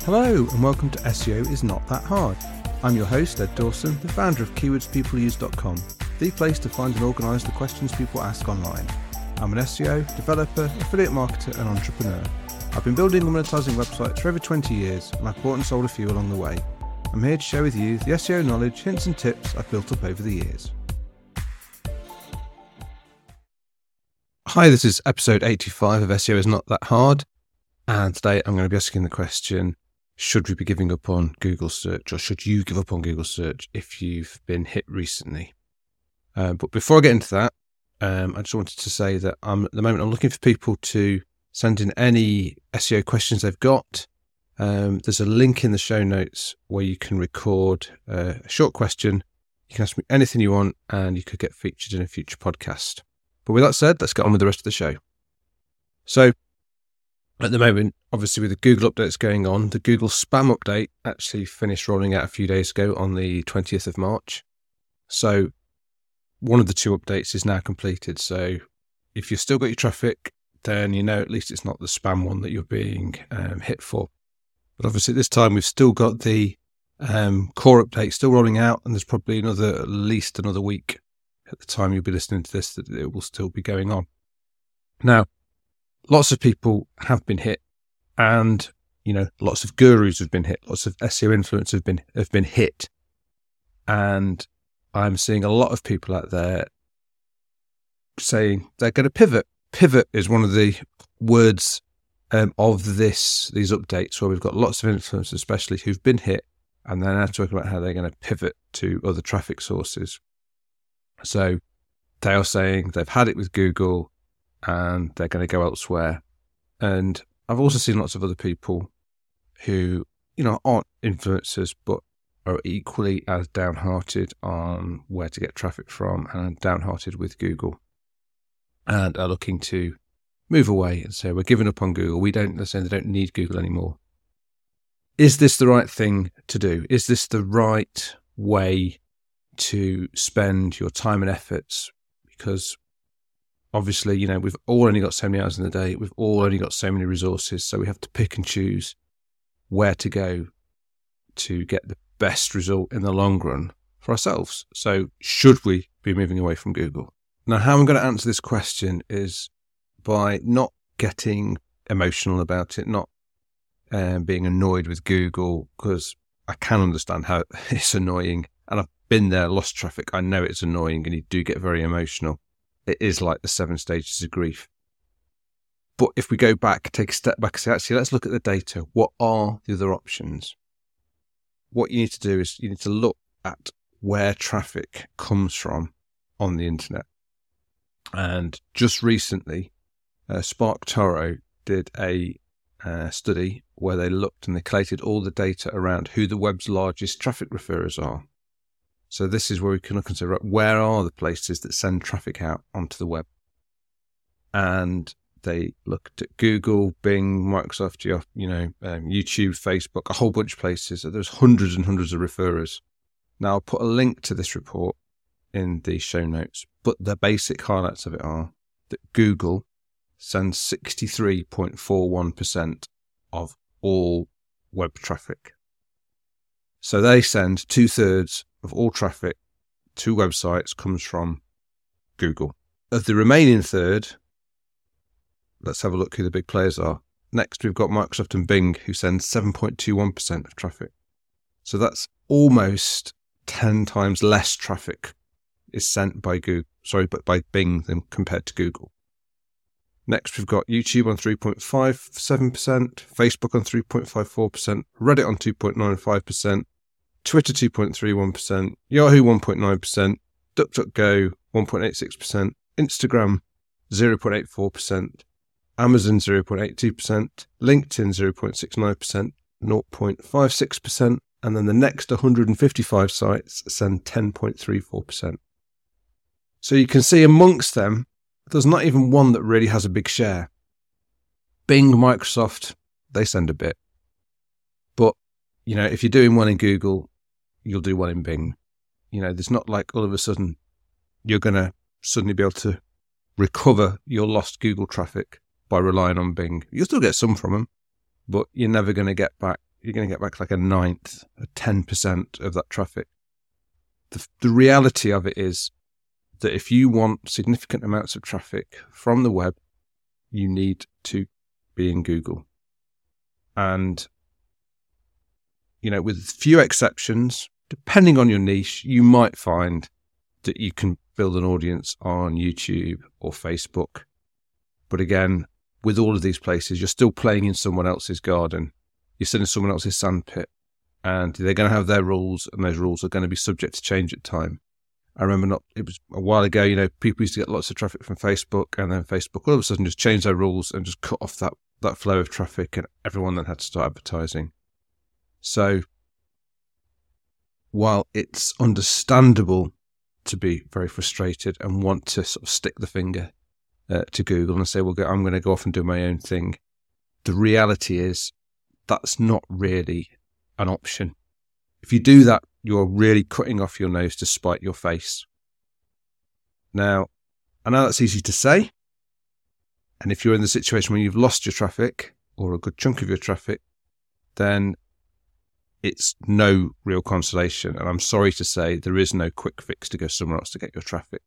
Hello and welcome to SEO is Not That Hard. I'm your host, Ed Dawson, the founder of KeywordsPeopleUse.com, the place to find and organise the questions people ask online. I'm an SEO, developer, affiliate marketer and entrepreneur. I've been building and monetising websites for over 20 years and I've bought and sold a few along the way. I'm here to share with you the SEO knowledge, hints and tips I've built up over the years. Hi, this is episode 85 of SEO is Not That Hard, and today I'm going to be asking the question, should we be giving up on Google search, or should you give up on Google search if you've been hit recently? But before I get into that, I just wanted to say that at the moment I'm looking for people to send in any SEO questions they've got. There's a link in the show notes where you can record a short question. You can ask me anything you want and you could get featured in a future podcast. But with that said, let's get on with the rest of the show. So at the moment, obviously with the Google updates going on, the Google spam update actually finished rolling out a few days ago on the 20th of March. So one of the two updates is now completed. So if you've still got your traffic, then you know at least it's not the spam one that you're being hit for. But obviously at this time, we've still got the core update still rolling out, and there's probably at least another week at the time you'll be listening to this that it will still be going on. Now, lots of people have been hit, and lots of gurus have been hit, lots of SEO influencers have been hit, and I'm seeing a lot of people out there saying they're going to pivot. Pivot is one of the words of these updates, where we've got lots of influencers, especially who've been hit, and they're now talking about how they're going to pivot to other traffic sources. So they are saying they've had it with Google and they're going to go elsewhere. And I've also seen lots of other people who, aren't influencers, but are equally as downhearted on where to get traffic from and downhearted with Google, and are looking to move away and say, we're giving up on Google. They're saying they don't need Google anymore. Is this the right thing to do? Is this the right way to spend your time and efforts? Because obviously, we've all only got so many hours in the day. We've all only got so many resources. So we have to pick and choose where to go to get the best result in the long run for ourselves. So should we be moving away from Google? Now, how I'm going to answer this question is by not getting emotional about it, not being annoyed with Google, because I can understand how it's annoying. And I've been there, lost traffic. I know it's annoying and you do get very emotional. It is like the 7 stages of grief. But if we go back, take a step back and say, actually, let's look at the data. What are the other options? What you need to do is you need to look at where traffic comes from on the internet. And just recently, SparkToro did a study where they looked and they collated all the data around who the web's largest traffic referrers are. So this is where we can look and say, right, where are the places that send traffic out onto the web? And they looked at Google, Bing, Microsoft, YouTube, Facebook, a whole bunch of places. So there's hundreds and hundreds of referrers. Now, I'll put a link to this report in the show notes, but the basic highlights of it are that Google sends 63.41% of all web traffic. So they send 2/3 of all traffic to websites comes from Google. Of the remaining third, let's have a look who the big players are. Next, we've got Microsoft and Bing, who send 7.21% of traffic. So that's almost 10 times less traffic is sent by by Bing than compared to Google. Next, we've got YouTube on 3.57%, Facebook on 3.54%, Reddit on 2.95%, Twitter 2.31%, Yahoo 1.9%, DuckDuckGo 1.86%, Instagram 0.84%, Amazon 0.82%, LinkedIn 0.69%, 0.56%, and then the next 155 sites send 10.34%. So you can see amongst them, there's not even one that really has a big share. Bing, Microsoft, they send a bit. But, if you're doing one in Google, you'll do one in Bing. There's not like all of a sudden you're going to suddenly be able to recover your lost Google traffic by relying on Bing. You'll still get some from them, but you're never going to get back you're going to get back like a ninth, a 10% of that traffic. The reality of it is that if you want significant amounts of traffic from the web, you need to be in Google. And, with few exceptions, depending on your niche, you might find that you can build an audience on YouTube or Facebook. But again, with all of these places, you're still playing in someone else's garden. You're sitting in someone else's sandpit, and they're going to have their rules, and those rules are going to be subject to change at time. I remember it was a while ago, people used to get lots of traffic from Facebook, and then Facebook all of a sudden just changed their rules and just cut off that flow of traffic, and everyone then had to start advertising. So while it's understandable to be very frustrated and want to sort of stick the finger to Google and say, well, I'm going to go off and do my own thing, the reality is that's not really an option. If you do that, you're really cutting off your nose to spite your face. Now, I know that's easy to say. And if you're in the situation where you've lost your traffic or a good chunk of your traffic, then it's no real consolation. And I'm sorry to say there is no quick fix to go somewhere else to get your traffic.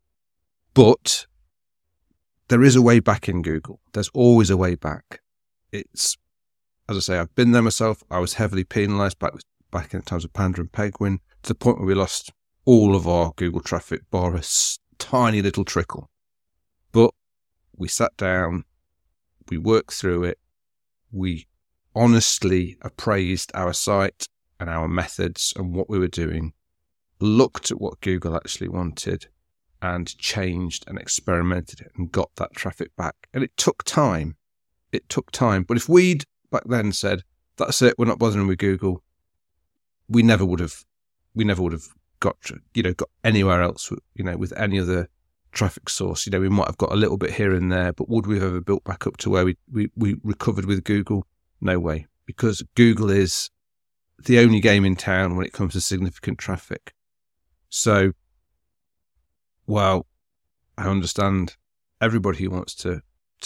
But there is a way back in Google. There's always a way back. It's, as I say, I've been there myself. I was heavily penalised back in the times of Panda and Penguin, to the point where we lost all of our Google traffic, bar a tiny little trickle. But we sat down, we worked through it, we honestly appraised our site and our methods and what we were doing, looked at what Google actually wanted, and changed and experimented it and got that traffic back. And it took time. But if we'd back then said, that's it, we're not bothering with Google, we never would have got anywhere else, with any other traffic source. We might have got a little bit here and there, but would we have ever built back up to where we recovered with Google? No way, because Google is the only game in town when it comes to significant traffic. So, while I understand everybody who wants to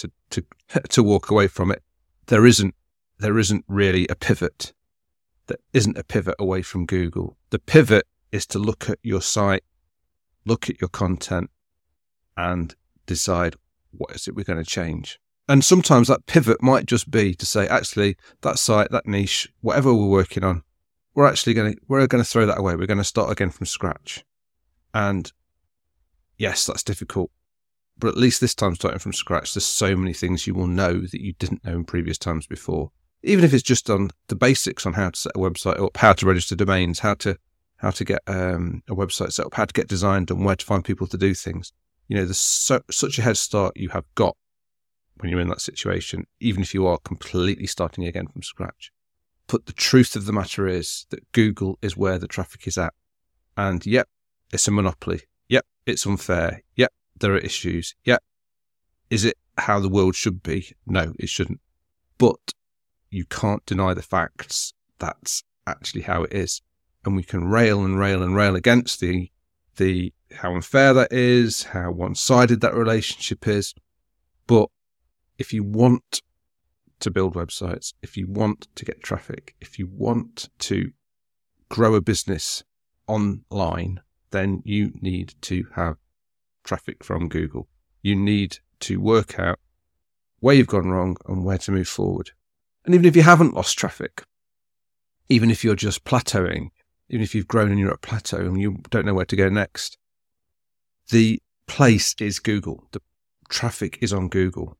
walk away from it, there isn't really a pivot. There isn't a pivot away from Google. The pivot is to look at your site, look at your content, and decide what is it we're going to change. And sometimes that pivot might just be to say, actually, that site, that niche, whatever we're working on, we're going to throw that away. We're going to start again from scratch. And yes, that's difficult. But at least this time, starting from scratch, there's so many things you will know that you didn't know in previous times before. Even if it's just on the basics on how to set a website up, how to register domains, how to get a website set up, how to get designed, and where to find people to do things. There's such a head start you have got when you're in that situation, even if you are completely starting again from scratch. But the truth of the matter is that Google is where the traffic is at. And yep, it's a monopoly. Yep, it's unfair. Yep, there are issues. Yep, is it how the world should be? No, it shouldn't. But you can't deny the facts. That's actually how it is. And we can rail and rail and rail against the how unfair that is, how one-sided that relationship is. But if you want to build websites, if you want to get traffic, if you want to grow a business online, then you need to have traffic from Google. You need to work out where you've gone wrong and where to move forward. And even if you haven't lost traffic, even if you're just plateauing, even if you've grown and you're at a plateau and you don't know where to go next, the place is Google. The traffic is on Google.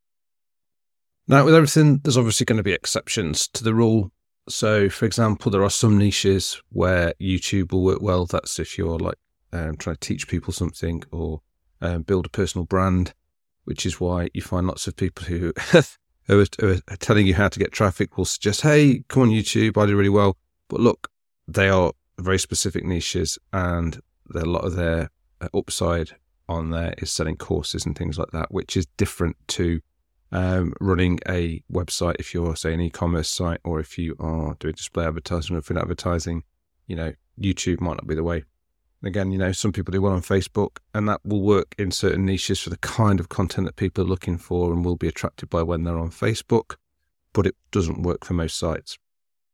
Now, with everything, there's obviously going to be exceptions to the rule. So, for example, there are some niches where YouTube will work well. That's if you're trying to teach people something or build a personal brand, which is why you find lots of people who are telling you how to get traffic will suggest, hey, come on YouTube, I do really well. But look, they are very specific niches, and a lot of their upside on there is selling courses and things like that, which is different to running a website. If you're, say, an e-commerce site, or if you are doing display advertising or affiliate advertising, YouTube might not be the way. Again, some people do well on Facebook, and that will work in certain niches for the kind of content that people are looking for and will be attracted by when they're on Facebook, but it doesn't work for most sites.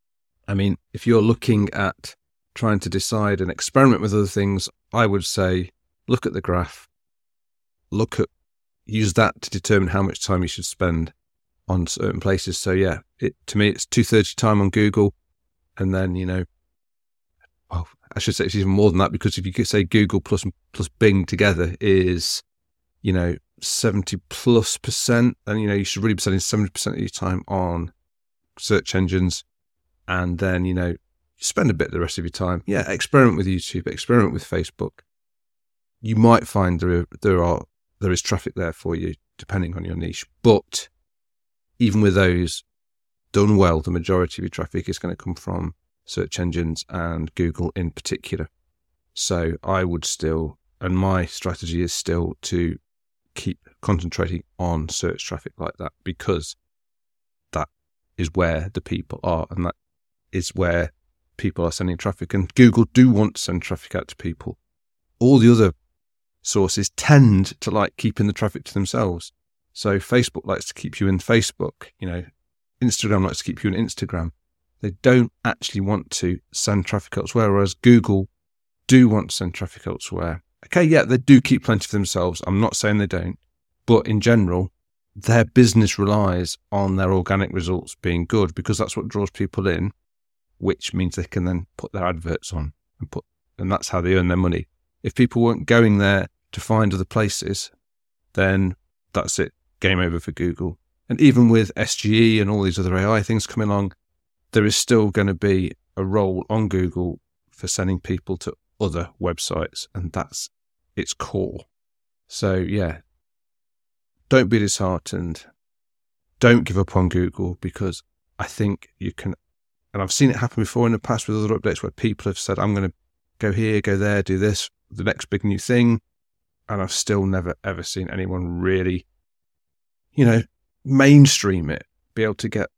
I mean, if you're looking at trying to decide and experiment with other things, I would say look at the graph, use that to determine how much time you should spend on certain places. So yeah, to me, it's 2/3 your time on Google. And then, well, I should say it's even more than that, because if you could say Google plus Bing together is, 70+%, then, you should really be spending 70% of your time on search engines. And then, you spend a bit the rest of your time. Yeah, experiment with YouTube, experiment with Facebook. You might find there is traffic there for you, depending on your niche. But even with those done well, the majority of your traffic is going to come from search engines and Google in particular. So I would still, and my strategy is still to keep concentrating on search traffic like that, because that is where the people are, and that is where people are sending traffic. And Google do want to send traffic out to people. All the other sources tend to like keeping the traffic to themselves. So Facebook likes to keep you in Facebook, Instagram likes to keep you in Instagram. They don't actually want to send traffic elsewhere, whereas Google do want to send traffic elsewhere. Okay, yeah, they do keep plenty for themselves. I'm not saying they don't, but in general, their business relies on their organic results being good, because that's what draws people in, which means they can then put their adverts on and that's how they earn their money. If people weren't going there to find other places, then that's it, game over for Google. And even with SGE and all these other AI things coming along, there is still going to be a role on Google for sending people to other websites, and that's its core. So yeah, don't be disheartened. Don't give up on Google, because I think you can, and I've seen it happen before in the past with other updates where people have said, I'm going to go here, go there, do this, the next big new thing. And I've still never, ever seen anyone really, mainstream it, be able to get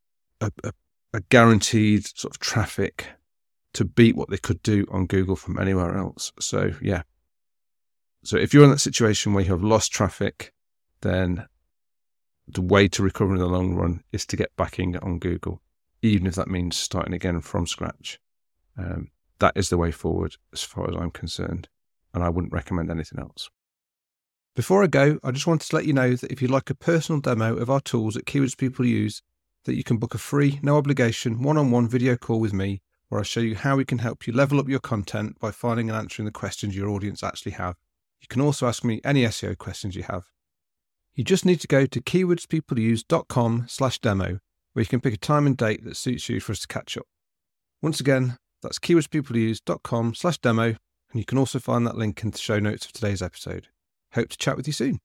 a guaranteed sort of traffic to beat what they could do on Google from anywhere else. So yeah. So if you're in that situation where you have lost traffic, then the way to recover in the long run is to get back in on Google, even if that means starting again from scratch. That is the way forward as far as I'm concerned, and I wouldn't recommend anything else. Before I go, I just wanted to let you know that if you'd like a personal demo of our tools at Keywords People Use, that you can book a free, no obligation, one-on-one video call with me, where I show you how we can help you level up your content by finding and answering the questions your audience actually have. You can also ask me any SEO questions you have. You just need to go to keywordspeopleuse.com/demo, where you can pick a time and date that suits you for us to catch up. Once again, that's keywordspeopleuse.com/demo, and you can also find that link in the show notes of today's episode. Hope to chat with you soon.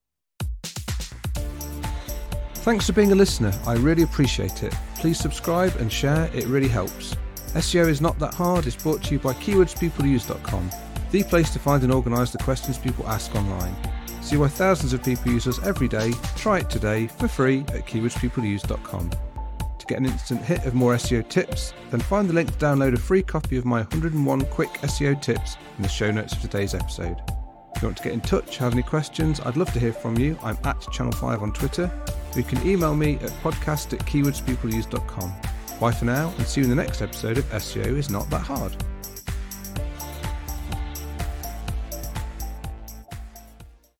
Thanks for being a listener. I really appreciate it. Please subscribe and share. It really helps. SEO is not that hard. It's brought to you by keywordspeopleuse.com, the place to find and organise the questions people ask online. See why thousands of people use us every day. Try it today for free at keywordspeopleuse.com. To get an instant hit of more SEO tips, then find the link to download a free copy of my 101 quick SEO tips in the show notes of today's episode. If you want to get in touch, have any questions, I'd love to hear from you. I'm at Channel5 on Twitter. You can email me at podcast@keywordspeopleuse.com. Bye for now, and see you in the next episode of SEO is Not That Hard.